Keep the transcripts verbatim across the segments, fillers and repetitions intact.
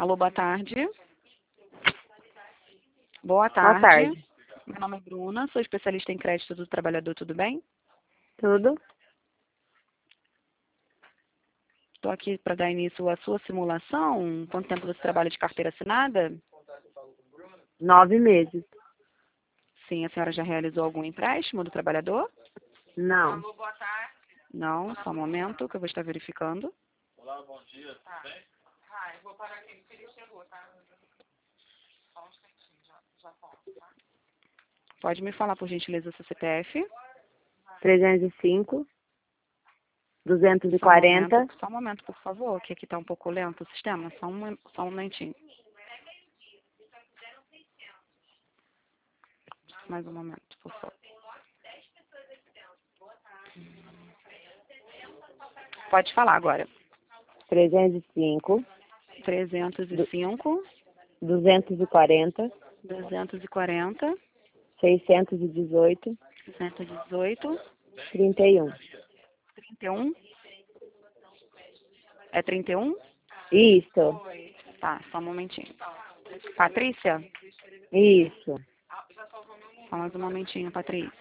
Alô, boa tarde. Boa Boa tarde. tarde. Meu nome é Bruna, sou especialista em crédito do trabalhador, tudo bem? Tudo? Estou aqui para dar início à sua simulação. Quanto tempo você trabalha de carteira assinada? Nove meses. Sim, a senhora já realizou algum empréstimo do trabalhador? Não. Não, só um momento que eu vou estar verificando. Olá, bom dia, tudo bem? Ah, eu vou parar aqui, porque ele chegou, tá? Só um instantinho, já, já volto, tá? Pode me falar, por gentileza, o seu C P F? trezentos e cinco, duzentos e Só um quarenta. momento, só um momento, por favor, que aqui está um pouco lento o sistema. Só um, só um momentinho. Mais um momento, por favor. Pode falar agora. trezentos e cinco, trezentos e cinco, duzentos e quarenta, duzentos e quarenta, seiscentos e dezoito, seiscentos e dezoito, trinta e um. trinta e um. É trinta e um? Isso. Tá, só um momentinho. Patrícia? Isso. Só mais um momentinho, Patrícia.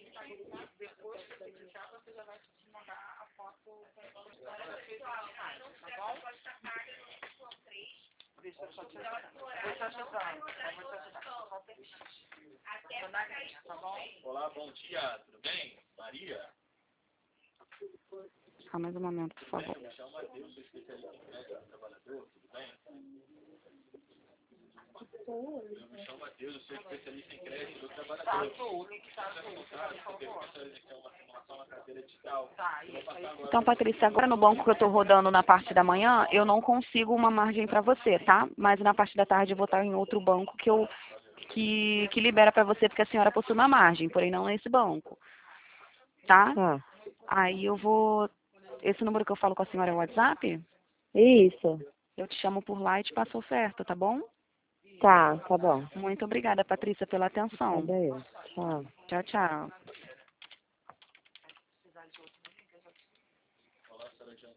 Deixa eu só te ajudar. Vou te ajudar. Vou te ajudar. Só um tempinho. Tô na lista, tá bom? Olá, bom dia, tudo bem? Maria? Só mais um momento, por favor. Eu me chamo Matheus, sou especialista em crédito do trabalhador, tudo bem? Eu me chamo Matheus, eu sou especialista em crédito do Tá trabalhador. azul, o link tá azul, por favor. Tem uma simulação na carteira digital. Tá, Eu vou isso passar aí. agora. Então, Patrícia, agora no banco que eu estou rodando na parte da manhã, eu não consigo uma margem para você, tá? Mas na parte da tarde eu vou estar em outro banco que eu que, que libera para você, porque a senhora possui uma margem, porém não nesse banco, tá? Tá. Aí eu vou... Esse número que eu falo com a senhora é o WhatsApp? Isso. Eu te chamo por lá e te passo a oferta, tá bom? Tá, tá bom. Muito obrigada, Patrícia, pela atenção. Cadê eu? Tchau. Tchau, tchau.